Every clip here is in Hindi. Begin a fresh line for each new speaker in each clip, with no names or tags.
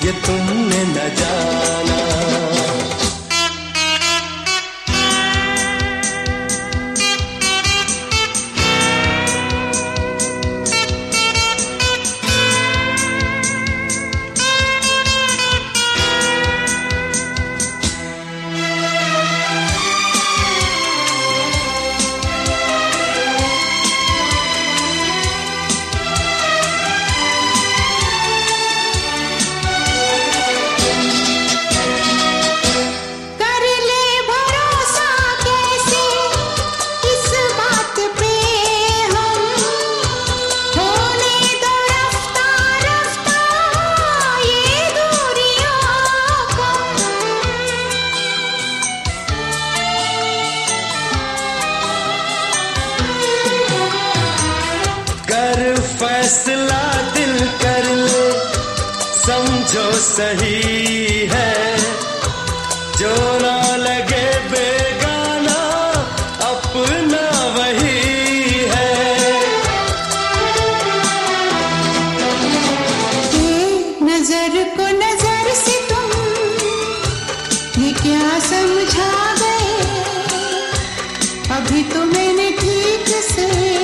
ये तुमने न जाना। फैसला दिल कर ले, समझो सही है, जो ना लगे बेगाना अपना वही है।
नजर को नजर से तुम ये क्या समझा गए, अभी तो मैंने ठीक से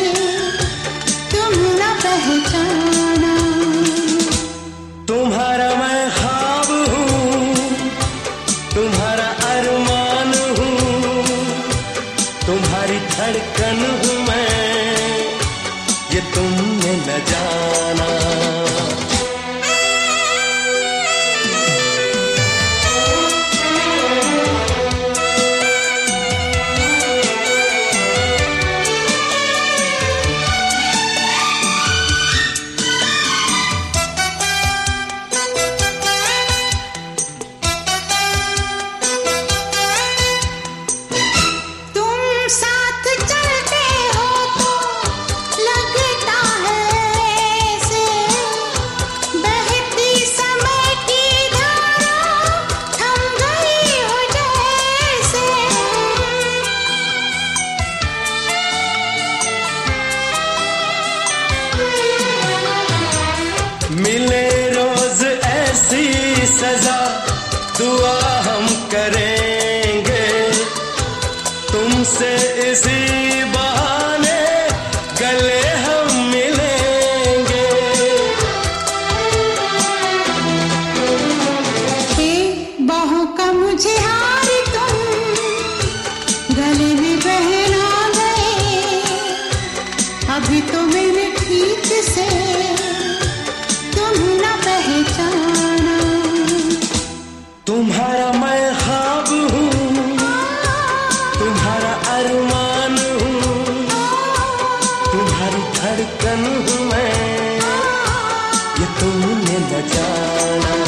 ना पहचाना।
तुम्हारा मैं ख्वाब हूँ, तुम्हारा अरमान हूँ, तुम्हारी धड़कन हूँ मैं, ये तुमने न जाना। मिले रोज ऐसी सजा, दुआ हम करेंगे, तुमसे इसी बहाने गले हम मिलेंगे।
बाहों का मुझे हार तुम गले में पहना गए, अभी तो मैंने ठीक से ना पहचाना।
तुम्हारा मैं ख्वाब हूँ, तुम्हारा अरमान हूँ, तुम्हारी धड़कन हूँ मैं, ये तुमने न जाना।